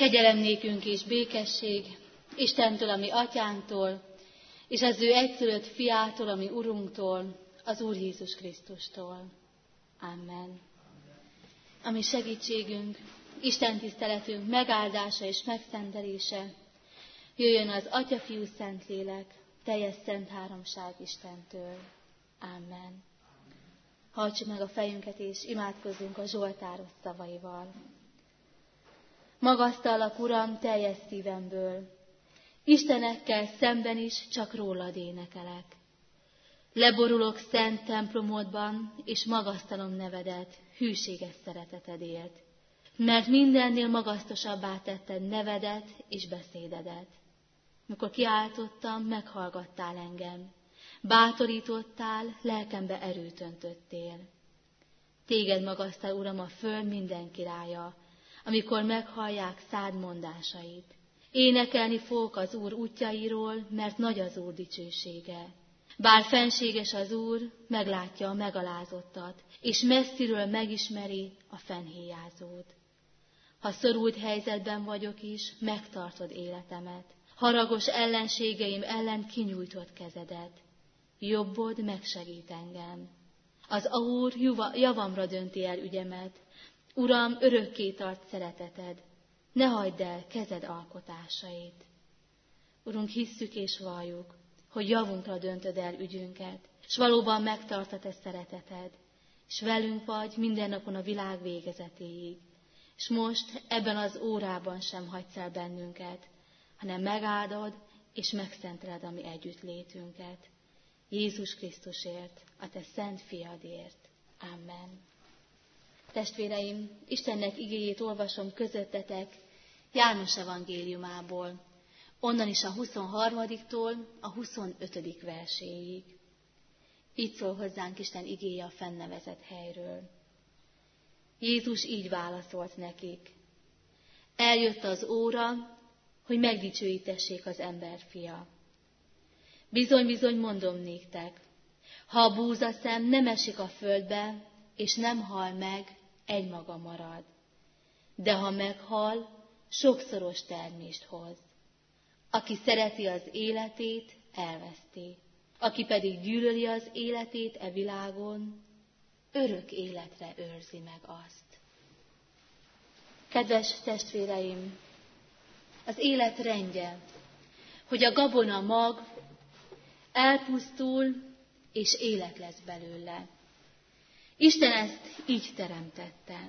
Kegyelem nékünk és békesség Istentől, ami atyánktól, és az ő egyszülött fiától, ami Urunktól, az Úr Jézus Krisztustól. Amen. Ami segítségünk, Isten tiszteletünk megáldása és megszentelése, jöjjön az Atya, Fiú, Szentlélek, teljes szent háromság Istentől. Amen. Hajtsuk meg a fejünket és imádkozzunk a Zsoltáros szavaival. Magasztallak, Uram, teljes szívemből, istenekkel szemben is csak rólad énekelek. Leborulok szent templomodban, és magasztalom nevedet hűséges szeretetedért, mert mindennél magasztosabbá tetted nevedet és beszédedet. Mikor kiáltottam, meghallgattál engem, bátorítottál, lelkembe erőt öntöttél. Téged magasztal, Uram, a föld minden királya, amikor meghallják szád mondásait. Énekelni fogok az Úr útjairól, mert nagy az Úr dicsősége. Bár fenséges az Úr, meglátja a megalázottat, és messziről megismeri a fennhéjázót. Ha szorult helyzetben vagyok is, megtartod életemet. Haragos ellenségeim ellen kinyújtott kezedet. Jobbod megsegít engem. Az Úr javamra dönti el ügyemet. Uram, örökké tart szereteted. Ne hagyd el kezed alkotásait. Urunk, hisszük és valljuk, hogy javunkra döntöd el ügyünket, és valóban megtartod te szereteted, és velünk vagy minden napon a világ végezetéig. És most ebben az órában sem hagysz el bennünket, hanem megáldod és megszenteled a mi együttlétünket. Jézus Krisztusért, a te szent fiadért. Amen. Testvéreim, Istennek igéjét olvasom közöttetek János evangéliumából, onnan is a 23-tól a 25. verséig. Így szól hozzánk Isten igéje a fennevezett helyről. Jézus így válaszolt nekik. Eljött az óra, hogy megdicsőítessék az emberfia. Bizony, bizony mondom néktek, ha a búzaszem nem esik a földbe, és nem hal meg, egymaga marad. De ha meghal, sokszoros termést hoz. Aki szereti az életét, elveszti. Aki pedig gyűlöli az életét e világon, örök életre őrzi meg azt. Kedves testvéreim, az élet rendje, hogy a gabona mag elpusztul, és élet lesz belőle. Isten ezt így teremtette.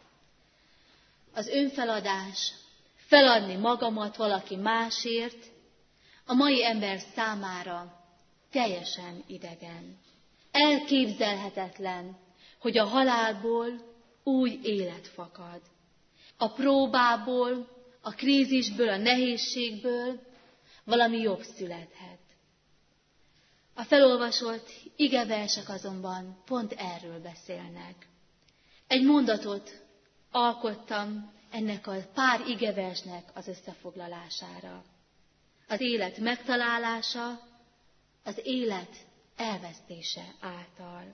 Az önfeladás, feladni magamat valaki másért, a mai ember számára teljesen idegen. Elképzelhetetlen, hogy a halálból új élet fakad. A próbából, a krízisből, a nehézségből valami jobb születhet. A felolvasott igeversek azonban pont erről beszélnek. Egy mondatot alkottam ennek a pár igeversnek az összefoglalására. Az élet megtalálása, az élet elvesztése által.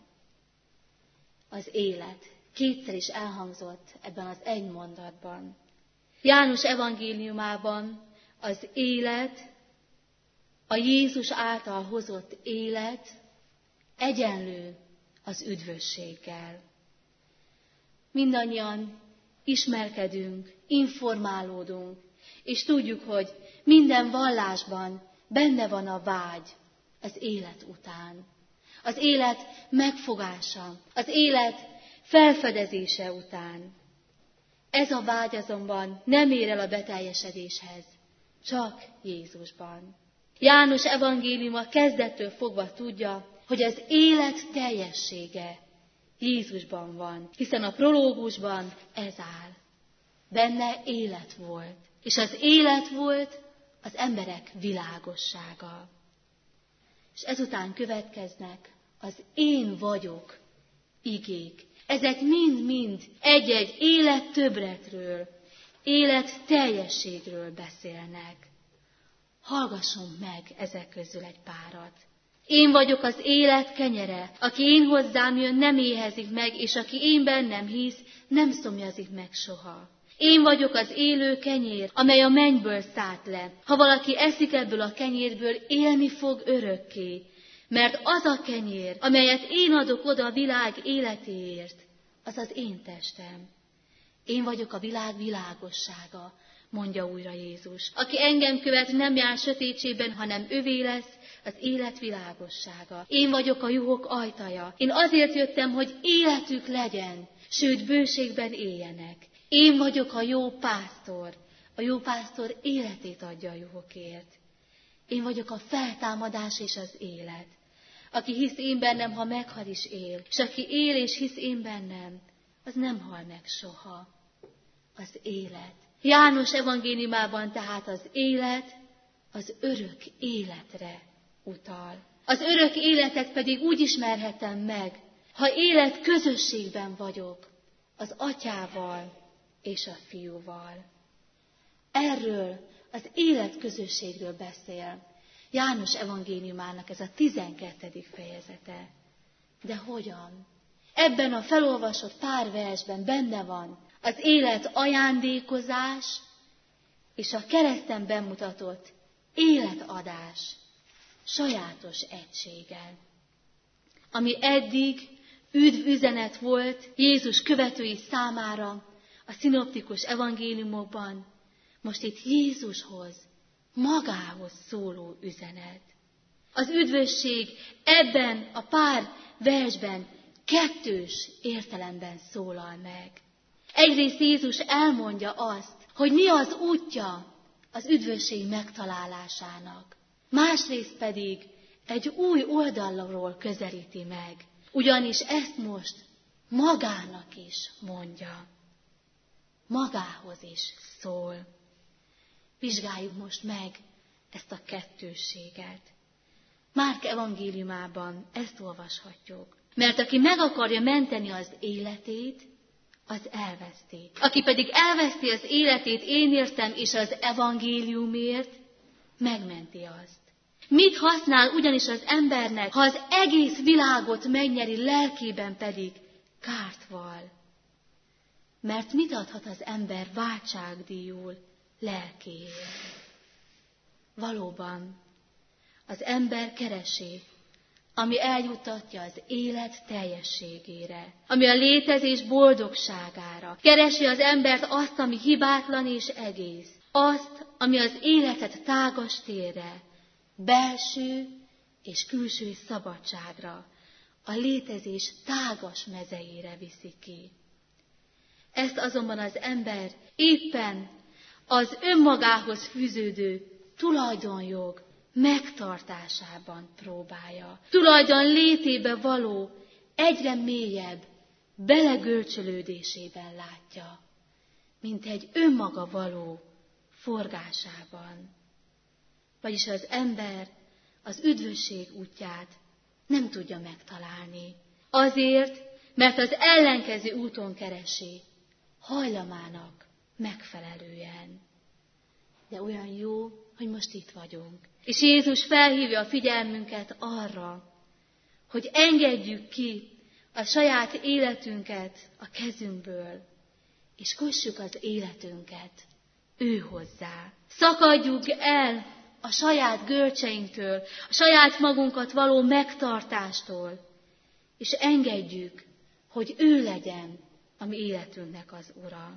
Az élet kétszer is elhangzott ebben az egy mondatban. János evangéliumában az élet, a Jézus által hozott élet egyenlő az üdvösséggel. Mindannyian ismerkedünk, informálódunk, és tudjuk, hogy minden vallásban benne van a vágy az élet után. Az élet megfogása, az élet felfedezése után. Ez a vágy azonban nem ér el a beteljesedéshez, csak Jézusban. János evangéliuma kezdettől fogva tudja, hogy az élet teljessége Jézusban van, hiszen a prológusban ez áll. Benne élet volt, és az élet volt az emberek világossága. És ezután következnek az én vagyok igék. Ezek mind-mind egy-egy élet többletről, élet teljességről beszélnek. Hallgassunk meg ezek közül egy párat. Én vagyok az élet kenyere, aki én hozzám jön, nem éhezik meg, és aki én bennem hisz, nem szomjazik meg soha. Én vagyok az élő kenyér, amely a mennyből szállt le. Ha valaki eszik ebből a kenyérből, élni fog örökké. Mert az a kenyér, amelyet én adok oda a világ életéért, az az én testem. Én vagyok a világ világossága, mondja újra Jézus. Aki engem követ, nem jár sötétségben, hanem övé lesz az élet világossága. Én vagyok a juhok ajtaja. Én azért jöttem, hogy életük legyen, sőt bőségben éljenek. Én vagyok a jó pásztor. A jó pásztor életét adja a juhokért. Én vagyok a feltámadás és az élet. Aki hisz én bennem, ha meghal is él, és aki él és hisz én bennem, az nem hal meg soha. Az élet. János evangéliumában tehát az élet az örök életre utal. Az örök életet pedig úgy ismerhetem meg, ha élet közösségben vagyok az Atyával és a Fiúval. Erről az életközösségről beszél János evangéliumának ez a 12. fejezete. De hogyan? Ebben a felolvasott pár versben benne van az élet ajándékozás és a kereszten bemutatott életadás sajátos egységgel. Ami eddig üdvüzenet volt Jézus követői számára a szinoptikus evangéliumokban, most itt Jézushoz, magához szóló üzenet. Az üdvösség ebben a pár versben kettős értelemben szólal meg. Egyrészt Jézus elmondja azt, hogy mi az útja az üdvösség megtalálásának. Másrészt pedig egy új oldalról közelíti meg, ugyanis ezt most magának is mondja. Magához is szól. Vizsgáljuk most meg ezt a kettősséget. Márk evangéliumában ezt olvashatjuk. Mert aki meg akarja menteni az életét, az elveszti. Aki pedig elveszti az életét én értem és az evangéliumért, megmenti azt. Mit használ ugyanis az embernek, ha az egész világot megnyeri, lelkében pedig kárt val? Mert mit adhat az ember váltságdíjul lelkéért? Valóban, az ember keresi, ami eljuttatja az élet teljességére, ami a létezés boldogságára. Keresi az embert azt, ami hibátlan és egész, azt, ami az életet tágas térre, belső és külső szabadságra, a létezés tágas mezeire viszi ki. Ezt azonban az ember éppen az önmagához fűződő tulajdonjog megtartásában próbálja. Tulajdon létébe való, egyre mélyebb belegölcsölődésében látja, mint egy önmaga való forgásában. Vagyis az ember az üdvösség útját nem tudja megtalálni. Azért, mert az ellenkező úton keresi, hajlamának megfelelően. De olyan jó, hogy most itt vagyunk. És Jézus felhívja a figyelmünket arra, hogy engedjük ki a saját életünket a kezünkből, és kössük az életünket ő hozzá. Szakadjuk el a saját görcseinktől, a saját magunkat való megtartástól, és engedjük, hogy ő legyen a mi életünknek az ura.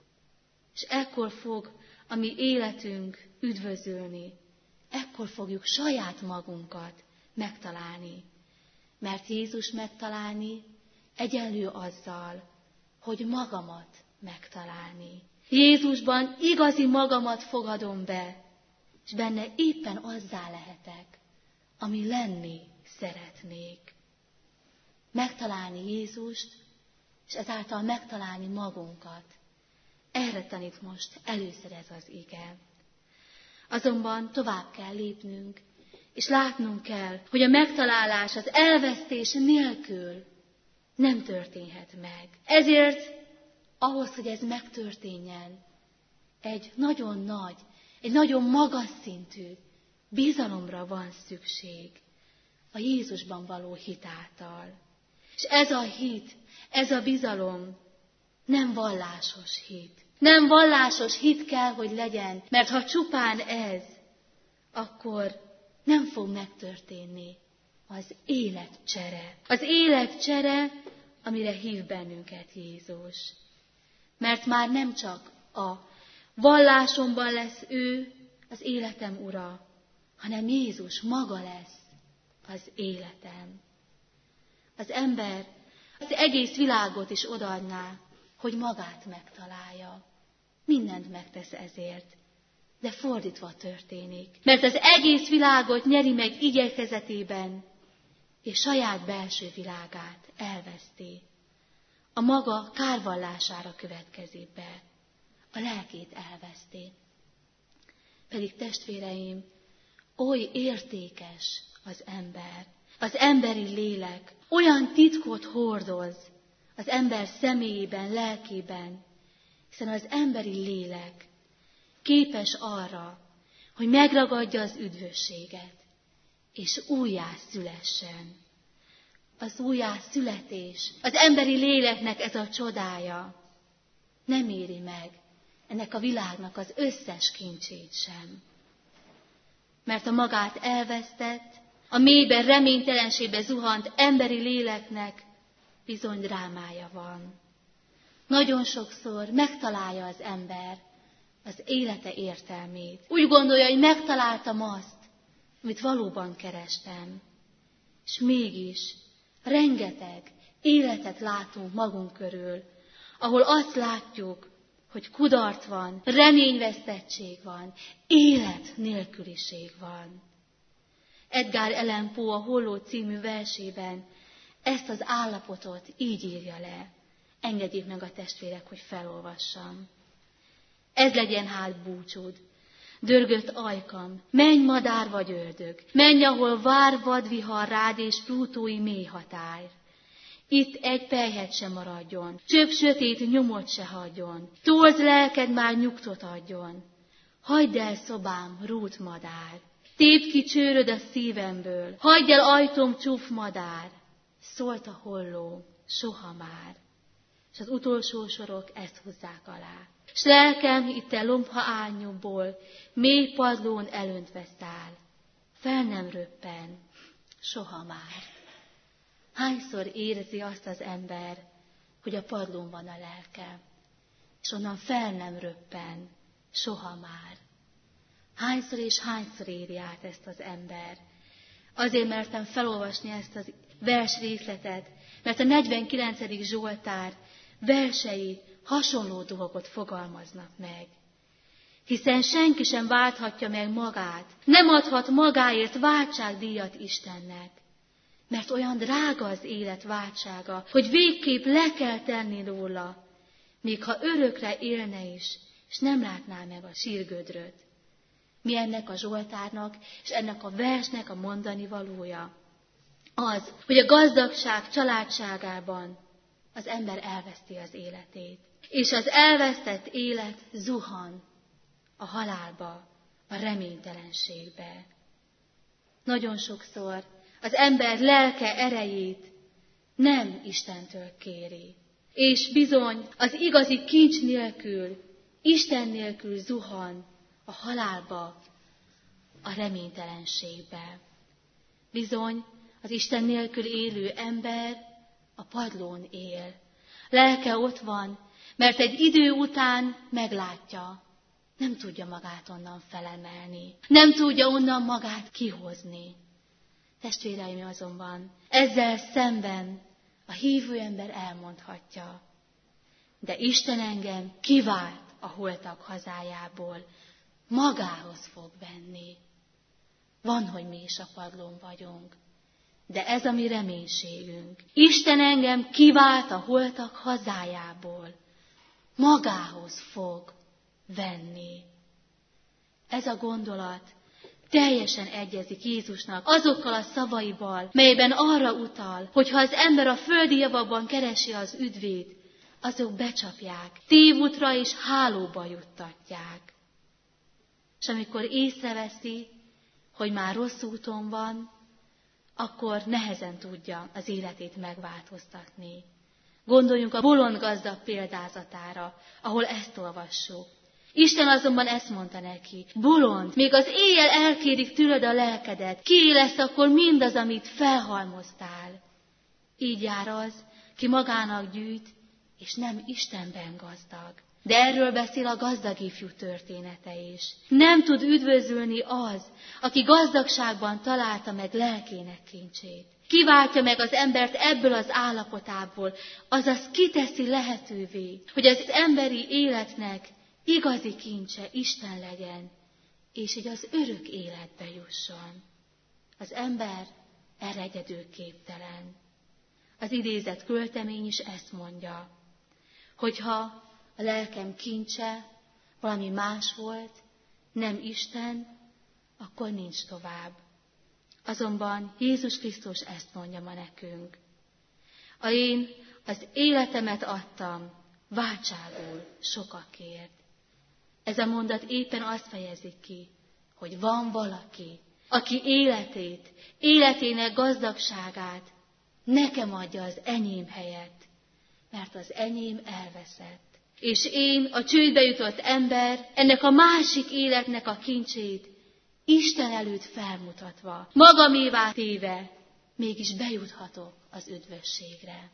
És ekkor fog a mi életünk üdvözölni, ekkor fogjuk saját magunkat megtalálni. Mert Jézus megtalálni egyenlő azzal, hogy magamat megtalálni. Jézusban igazi magamat fogadom be, és benne éppen azzá lehetek, ami lenni szeretnék. Megtalálni Jézust, és ezáltal megtalálni magunkat. Erre tanít most először ez az ige. Azonban tovább kell lépnünk, és látnunk kell, hogy a megtalálás az elvesztés nélkül nem történhet meg. Ezért ahhoz, hogy ez megtörténjen, egy nagyon nagy, egy nagyon magas szintű bizalomra van szükség a Jézusban való hit által. És ez a hit, ez a bizalom nem vallásos hit, Nem vallásos hit kell, hogy legyen, mert ha csupán ez, akkor nem fog megtörténni az életcsere. Az életcsere, amire hív bennünket Jézus. Mert már nem csak a vallásomban lesz ő az életem ura, hanem Jézus maga lesz az életem. Az ember az egész világot is odaadná, hogy magát megtalálja. Mindent megtesz ezért, de fordítva történik. Mert az egész világot nyeri meg igyekezetében, és saját belső világát elveszti. A maga kárvallására következik be, a lelkét elveszti. Pedig testvéreim, oly értékes az ember, az emberi lélek, olyan titkot hordoz az ember személyében, lelkében, hiszen az emberi lélek képes arra, hogy megragadja az üdvösséget, és újjá szülessen. Az újjászületés, az emberi léleknek ez a csodája nem éri meg ennek a világnak az összes kincsét sem. Mert a magát elvesztett, a mélyben reménytelenségbe zuhant emberi léleknek bizony drámája van. Nagyon sokszor megtalálja az ember az élete értelmét. Úgy gondolja, hogy megtaláltam azt, amit valóban kerestem. És mégis rengeteg életet látunk magunk körül, ahol azt látjuk, hogy kudarc van, reményvesztettség van, élet nélküliség van. Edgar Allan Poe a Holló című versében ezt az állapotot így írja le. Engedjék meg a testvérek, hogy felolvassam. Ez legyen hát búcsúd, dörgött ajkam, menj madár vagy ördög, menj, ahol vár vadvihar rád és plútói mély határ. Itt egy pelyhet sem maradjon, csöpp sötét nyomot se hagyjon, tolz lelked már nyugtot adjon. Hagyd el szobám, rút madár, tépd ki csőröd a szívemből, hagyd el ajtóm csúf madár, szólt a holló, soha már. És az utolsó sorok ezt húzzák alá. S lelkem itt a lombha árnyúból, mély padlón elöntve száll, fel nem röppen, soha már. Hányszor érzi azt az ember, hogy a padlón van a lelke, és onnan fel nem röppen, soha már. Hányszor és hányszor éri át ezt az ember. Azért mertem felolvasni ezt az vers részletet, mert a 49. Zsoltár versei hasonló dolgot fogalmaznak meg. Hiszen senki sem válthatja meg magát, nem adhat magáért váltságdíjat Istennek, mert olyan drága az élet váltsága, hogy végképp le kell tenni róla, még ha örökre élne is, és nem látná meg a sírgödröt. Mi ennek a Zsoltárnak, és ennek a versnek a mondani valója? Az, hogy a gazdagság családságában az ember elveszti az életét. És az elvesztett élet zuhan a halálba, a reménytelenségbe. Nagyon sokszor az ember lelke erejét nem Istentől kéri. És bizony az igazi kincs nélkül, Isten nélkül zuhan a halálba, a reménytelenségbe. Bizony az Isten nélkül élő ember a padlón él. Lelke ott van, mert egy idő után meglátja, nem tudja magát onnan felemelni, nem tudja onnan magát kihozni. Testvéreim, azonban ezzel szemben a hívő ember elmondhatja, de Isten engem kivált a holtak hazájából, magához fog venni. Van, hogy mi is a padlón vagyunk, de ez a mi reménységünk. Isten engem kivált a holtak hazájából, magához fog venni. Ez a gondolat teljesen egyezik Jézusnak azokkal a szavaival, melyben arra utal, hogy ha az ember a földi javakban keresi az üdvét, azok becsapják, tévútra és hálóba juttatják. És amikor észreveszi, hogy már rossz úton van, akkor nehezen tudja az életét megváltoztatni. Gondoljunk a bolond gazdag példázatára, ahol ezt olvassuk. Isten azonban ezt mondta neki: bolond, még az éjjel elkérik tőled a lelkedet, kié lesz akkor mindaz, amit felhalmoztál. Így jár az, ki magának gyűjt, és nem Istenben gazdag. De erről beszél a gazdag ifjú története is. Nem tud üdvözülni az, aki gazdagságban találta meg lelkének kincsét. Kiváltja meg az embert ebből az állapotából, azaz kiteszi lehetővé, hogy az emberi életnek igazi kincse Isten legyen, és így az örök életbe jusson. Az ember erre egyedül képtelen. Az idézett költemény is ezt mondja, hogyha a lelkem kincse valami más volt, nem Isten, akkor nincs tovább. Azonban Jézus Krisztus ezt mondja ma nekünk. Én az életemet adtam váltságul sokakért. Ez a mondat éppen azt fejezi ki, hogy van valaki, aki életének gazdagságát nekem adja az enyém helyett, mert az enyém elveszett. És én, a csődbe jutott ember, ennek a másik életnek a kincsét Isten előtt felmutatva, magamévá téve, mégis bejuthatok az üdvösségre.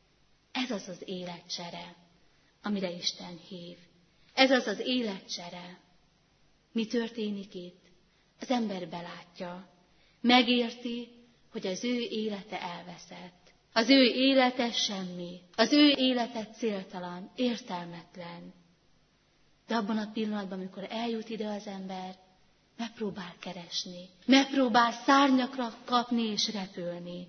Ez az az életcsere, amire Isten hív. Ez az az életcsere. Mi történik itt? Az ember belátja, megérti, hogy az ő élete elveszett. Az ő élete semmi, az ő élete céltalan, értelmetlen. De abban a pillanatban, amikor eljut ide az ember, megpróbál keresni, megpróbál szárnyakra kapni és repülni.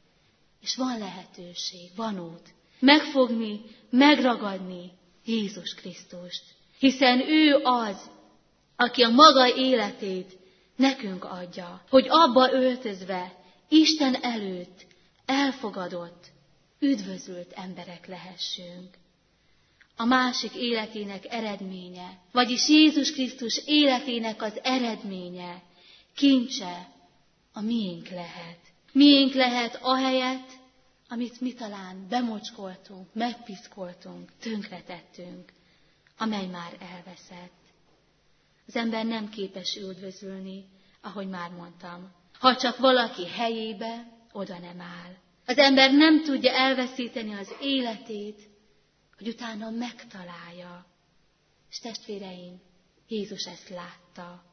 És van lehetőség, van út, megfogni, megragadni Jézus Krisztust. Hiszen ő az, aki a maga életét nekünk adja, hogy abba öltözve Isten előtt elfogadott, üdvözült emberek lehessünk. A másik életének eredménye, vagyis Jézus Krisztus életének az eredménye, kincse a miénk lehet. Miénk lehet ahelyett, amit mi talán bemocskoltunk, megpiszkoltunk, tönkretettünk, amely már elveszett. Az ember nem képes üdvözülni, ahogy már mondtam, ha csak valaki helyébe oda nem áll. Az ember nem tudja elveszíteni az életét, hogy utána megtalálja. És testvéreim, Jézus ezt látta.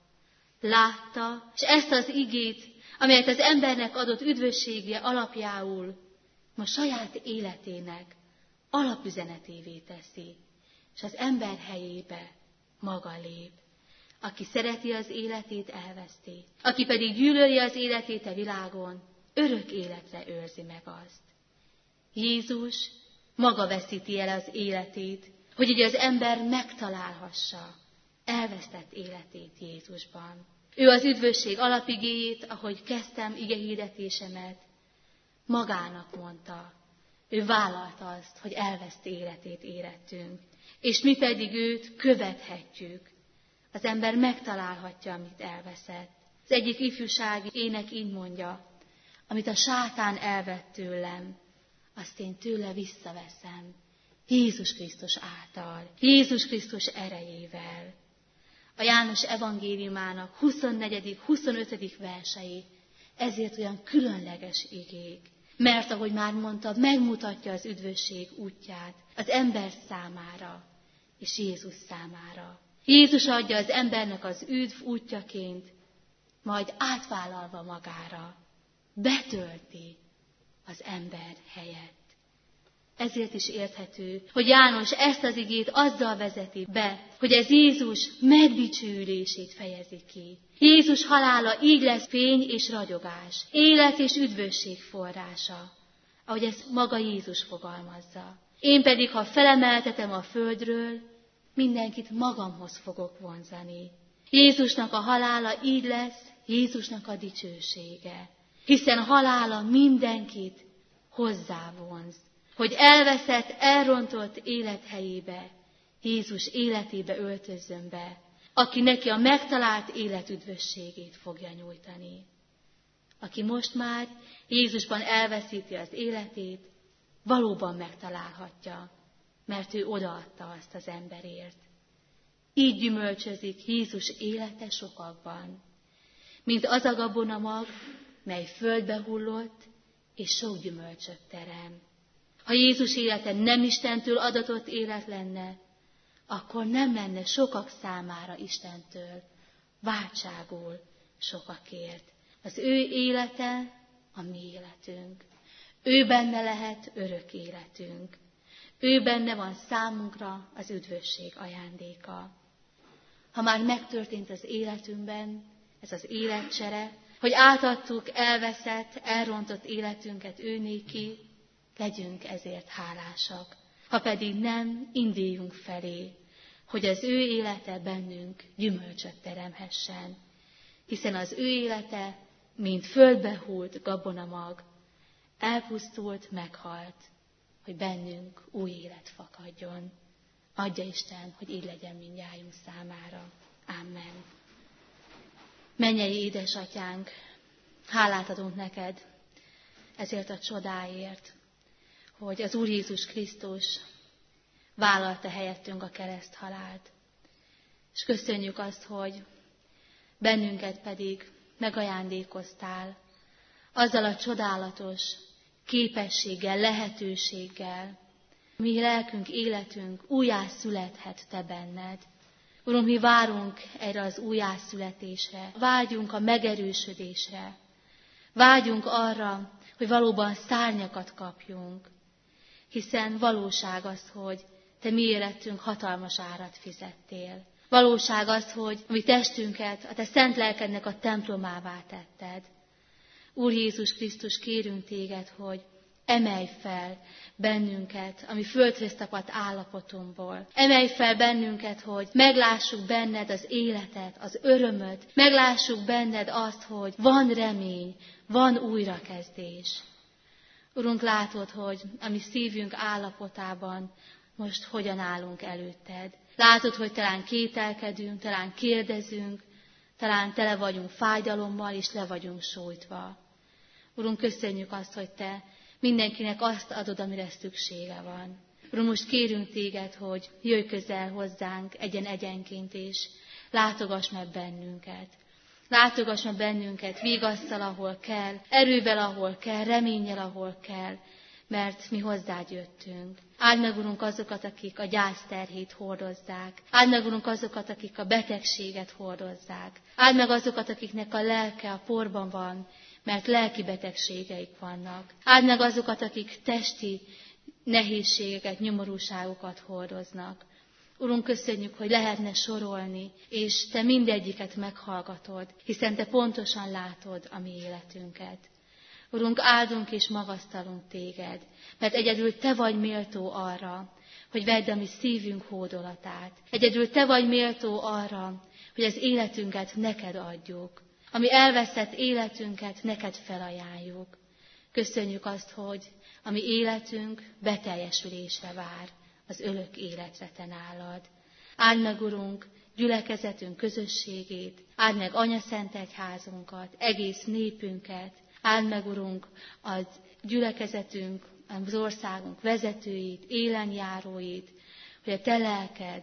Látta, és ezt az igét, amelyet az embernek adott üdvössége alapjául, ma saját életének alapüzenetévé teszi, és az ember helyébe maga lép. Aki szereti az életét, elveszti. Aki pedig gyűlöli az életét a világon, örök életre őrzi meg azt. Jézus maga veszíti el az életét, hogy így az ember megtalálhassa elvesztett életét Jézusban. Ő az üdvösség alapigéjét, ahogy kezdtem igehirdetésemet, magának mondta. Ő vállalta azt, hogy elveszt életét érettünk, és mi pedig őt követhetjük. Az ember megtalálhatja, amit elveszett. Az egyik ifjúsági ének így mondja, amit a sátán elvett tőlem, azt én tőle visszaveszem. Jézus Krisztus által, Jézus Krisztus erejével. A János evangéliumának 24.-25. versei ezért olyan különleges igék. Mert, ahogy már mondta, megmutatja az üdvösség útját az ember számára és Jézus számára. Jézus adja az embernek az üdv útjaként, majd átvállalva magára, betölti az ember helyett. Ezért is érthető, hogy János ezt az igét azzal vezeti be, hogy ez Jézus megdicsőülését fejezi ki. Jézus halála így lesz fény és ragyogás, élet és üdvösség forrása, ahogy ezt maga Jézus fogalmazza. Én pedig, ha felemeltetem a földről, mindenkit magamhoz fogok vonzani. Jézusnak a halála így lesz Jézusnak a dicsősége, hiszen halála mindenkit hozzávonz, hogy elveszett, elrontott élethelyébe, Jézus életébe öltözzön be, aki neki a megtalált élet üdvösségét fogja nyújtani. Aki most már Jézusban elveszíti az életét, valóban megtalálhatja, mert ő odaadta azt az emberért. Így gyümölcsözik Jézus élete sokakban, mint az a gabonamag, mely földbe hullott, és sok gyümölcsöt terem. Ha Jézus élete nem Istentől adatott élet lenne, akkor nem lenne sokak számára Istentől, váltságul sokakért. Az ő élete a mi életünk. Ő benne lehet örök életünk. Ő benne van számunkra az üdvösség ajándéka. Ha már megtörtént az életünkben ez az életcsere, hogy átadtuk elveszett, elrontott életünket ő néki, legyünk ezért hálásak. Ha pedig nem, induljunk felé, hogy az ő élete bennünk gyümölcsöt teremhessen. Hiszen az ő élete, mint földbe hult gabonamag, elpusztult, meghalt, hogy bennünk új élet fakadjon. Adja Isten, hogy így legyen mindnyájunk számára. Amen. Mennyei édesatyánk, hálát adunk neked ezért a csodáért, hogy az Úr Jézus Krisztus vállalta helyettünk a kereszthalált. És köszönjük azt, hogy bennünket pedig megajándékoztál azzal a csodálatos képességgel, lehetőséggel, mi lelkünk, életünk újjászülethet te benned. Uram, mi várunk erre az újjászületésre, vágyunk a megerősödésre, vágyunk arra, hogy valóban szárnyakat kapjunk, hiszen valóság az, hogy te mi érettünk hatalmas árat fizettél. Valóság az, hogy a mi testünket a te szent lelkednek a templomává tetted. Úr Jézus Krisztus, kérünk téged, hogy emelj fel bennünket, ami földhöz tapadt állapotunkból. Emelj fel bennünket, hogy meglássuk benned az életet, az örömöt, meglássuk benned azt, hogy van remény, van újrakezdés. Urunk, látod, hogy a mi szívünk állapotában most hogyan állunk előtted. Látod, hogy talán kételkedünk, talán kérdezünk, talán tele vagyunk fájdalommal, és le vagyunk sújtva. Urunk, köszönjük azt, hogy te mindenkinek azt adod, amire szüksége van. Urunk, most kérünk téged, hogy jöjj közel hozzánk egyenként, és látogass meg bennünket. Látogass meg bennünket vigasszal, ahol kell, erővel, ahol kell, reménnyel, ahol kell, mert mi hozzád jöttünk. Áld meg, Urunk, azokat, akik a gyászterhét hordozzák. Áld meg, Urunk, azokat, akik a betegséget hordozzák. Áld meg azokat, akiknek a lelke a porban van, mert lelki betegségeik vannak. Áld meg azokat, akik testi nehézségeket, nyomorúságokat hordoznak. Urunk, köszönjük, hogy lehetne sorolni, és te mindegyiket meghallgatod, hiszen te pontosan látod a mi életünket. Urunk, áldunk és magasztalunk téged, mert egyedül te vagy méltó arra, hogy vedd a mi szívünk hódolatát. Egyedül te vagy méltó arra, hogy az életünket neked adjuk. Ami elveszett életünket neked felajánljuk. Köszönjük azt, hogy a mi életünk beteljesülésre vár, az örök életre te nálad. Áld meg, Urunk, gyülekezetünk közösségét, áld meg anyaszentegyházunkat, egész népünket, áld meg, Urunk, az gyülekezetünk, az országunk vezetőit, élenjáróit, hogy a te lelked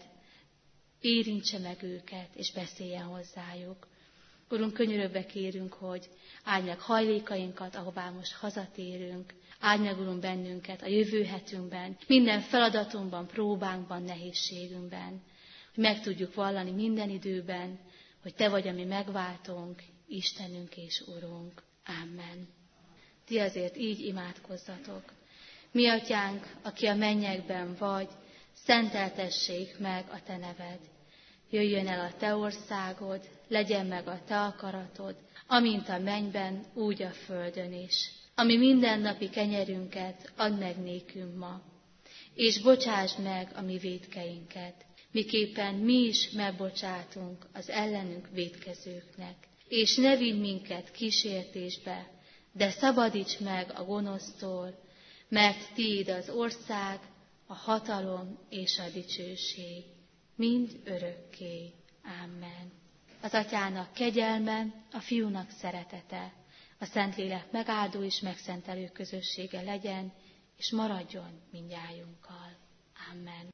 érintse meg őket, és beszéljen hozzájuk. Urunk, könyörögve kérünk, hogy áld meg hajlékainkat, ahová most hazatérünk. Áld meg, Urunk, bennünket a jövő hetünkben, minden feladatunkban, próbánkban, nehézségünkben, hogy meg tudjuk vallani minden időben, hogy te vagy a mi megváltónk, Istenünk és Urunk. Amen. Ti azért így imádkozzatok. Mi atyánk, aki a mennyekben vagy, szenteltessék meg a te neved. Jöjjön el a te országod, legyen meg a te akaratod, amint a mennyben, úgy a földön is. Ami mindennapi kenyerünket add meg nékünk ma, és bocsásd meg a mi vétkeinket, miképpen mi is megbocsátunk az ellenünk vétkezőknek. És ne vigy minket kísértésbe, de szabadíts meg a gonosztól, mert tiéd az ország, a hatalom és a dicsőség, mind örökké. Amen. Az Atyának kegyelme, a Fiúnak szeretete, a Szentlélek megáldó és megszentelő közössége legyen, és maradjon mindnyájunkkal. Amen.